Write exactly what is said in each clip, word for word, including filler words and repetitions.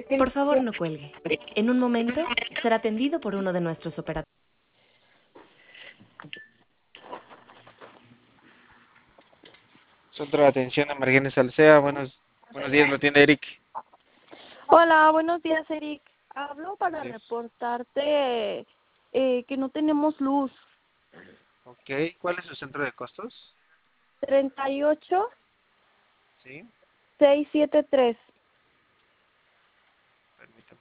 Por favor, no cuelgue. En un momento será atendido por uno de nuestros operadores. Centro de Atención a Emergencias Alsea, buenos, buenos días, lo tiene Eric. Hola, buenos días, Eric. Hablo para Buenos días. reportarte eh, que no tenemos luz. Ok, ¿cuál es su centro de costos? treinta y ocho, Sí, seiscientos setenta y tres. permítame.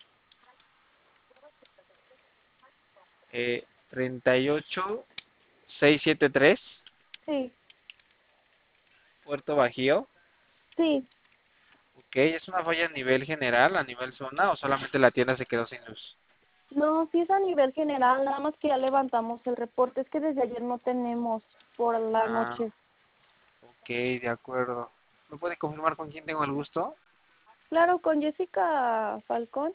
Eh, treinta y ocho, seiscientos setenta y tres, Sí, Puerto Bajío. sí. Ok, ¿es una falla a nivel general, a nivel zona o solamente la tienda se quedó sin luz? No, sí es a nivel general, nada más que ya levantamos el reporte. Es que desde ayer no tenemos por la Ah, noche. ok, de acuerdo. ¿Me puede confirmar con quién tengo el gusto? Claro, con Jessica Falcón.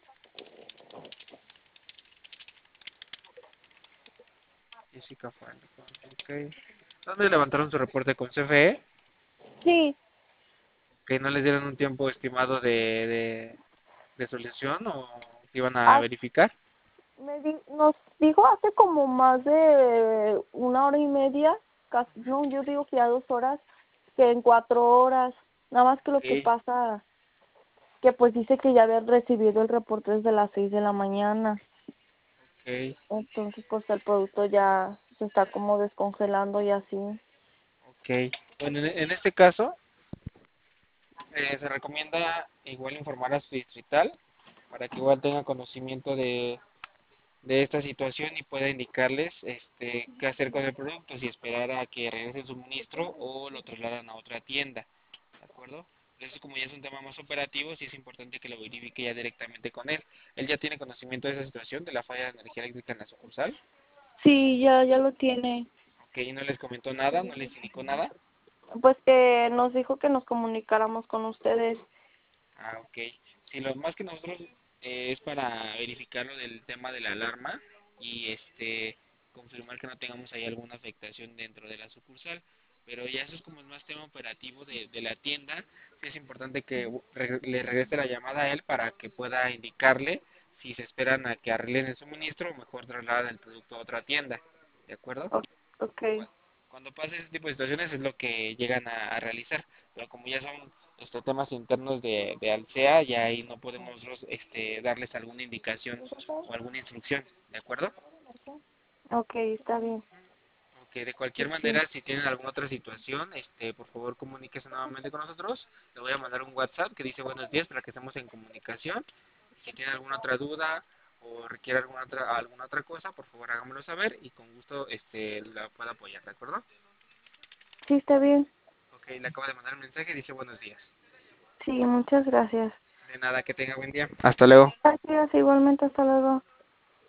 Jessica Falcón, ok. ¿Dónde levantaron su reporte con C F E? Sí, ¿Que no les dieron un tiempo estimado de, de, de solución o que iban a ah, verificar? me di- nos dijo hace como más de una hora y media, casi, no, yo digo que ya dos horas, que en cuatro horas. Nada más que lo que Ok, pasa, que pues dice que ya había recibido el reporte desde las seis de la mañana. ok, Entonces, pues el producto ya se está como descongelando y así. ok. Bueno, en, en este caso, eh, se recomienda igual informar a su distrital para que igual tenga conocimiento de, de esta situación y pueda indicarles este, qué hacer con el producto, si esperar a que regrese el suministro o lo trasladan a otra tienda, ¿de acuerdo? Eso como ya es un tema más operativo, sí es importante que lo verifique ya directamente con él. Él ya tiene conocimiento de esa situación, de la falla de energía eléctrica en la sucursal. Sí, ya, ya lo tiene. Ok, y no les comentó nada, no les indicó nada. Pues que nos dijo que nos comunicáramos con ustedes. Ah, ok. Sí, lo más que nosotros eh, es para verificar lo del tema de la alarma y este confirmar que no tengamos ahí alguna afectación dentro de la sucursal. Pero ya eso es como más tema operativo de, de la tienda. Sí es importante que u- re- le regrese la llamada a él para que pueda indicarle si se esperan a que arreglen el suministro o mejor trasladan el producto a otra tienda. ¿De acuerdo? O- ok, Cu- Cuando pasa ese tipo de situaciones es lo que llegan a, a realizar, pero como ya son este, temas internos de, de Alsea, ya ahí no podemos nosotros este, darles alguna indicación o alguna instrucción, ¿de acuerdo? ok, está bien. Que de cualquier Ok, manera, si tienen alguna otra situación, este, por favor comuníquese nuevamente con nosotros. Le voy a mandar un WhatsApp que dice buenos días para que estemos en comunicación. Si tiene alguna otra duda o requiere alguna otra, alguna otra cosa, por favor hágamelo saber y con gusto este, la puedo apoyar, ¿de acuerdo? sí, está bien. Ok, le acabo de mandar un mensaje, dice buenos días. Sí, muchas gracias. De nada, que tenga buen día. Hasta luego. Gracias, igualmente, hasta luego.